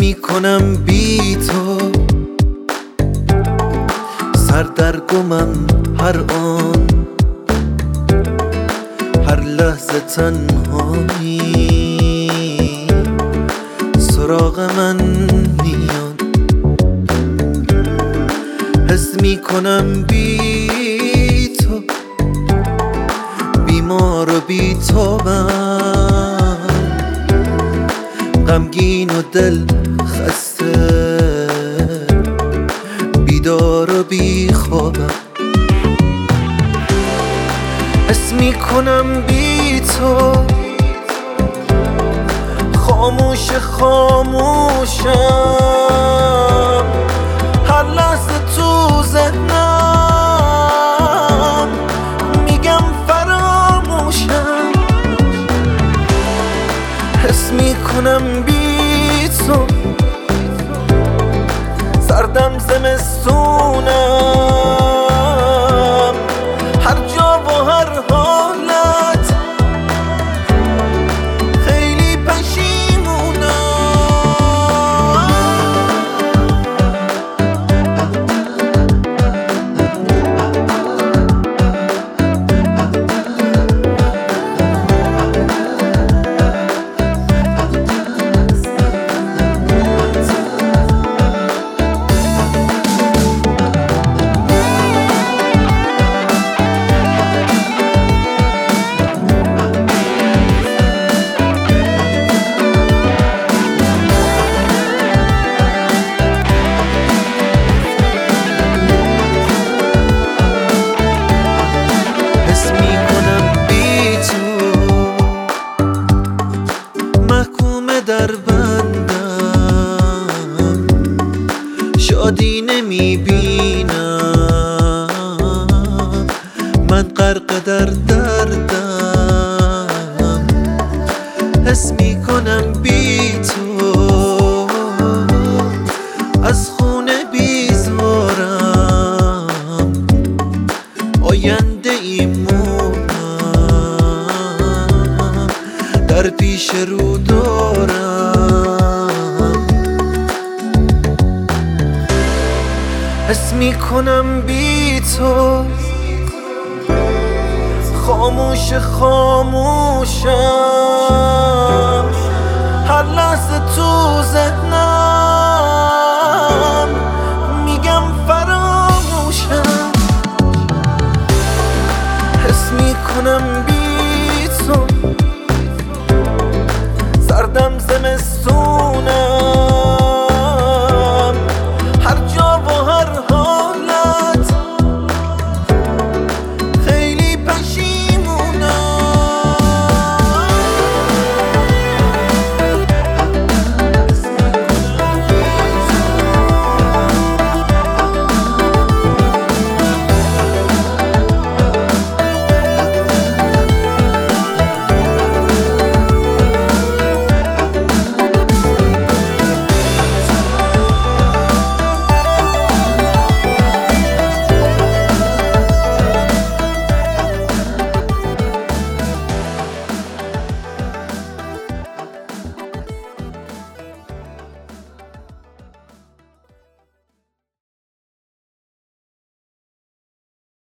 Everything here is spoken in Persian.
میکنم بی تو، سردرگمم هر آن، هر لحظه تنهایی سراغ من میاد. حس میکنم بی تو، بیمار و بی تابم، غمگین و دل خسته، بیدار و بی خوابم. حس میکنم بی تو، خاموش خاموشم، هر لحظه تو ذهنم میگم فراموشم. حس میکنم بی تو، سردم زمستونم، هر جا و هر حالت خیلی پشیمونم. در بندم شادی نمیبینم، من غرق در دردم. حس میکنم بی تو، از خونه بیزارم، آینده ایمونم، در پیش رو دارم. حس میکنم بی تو، خاموش خاموشم، هر لحظه تو ذهنم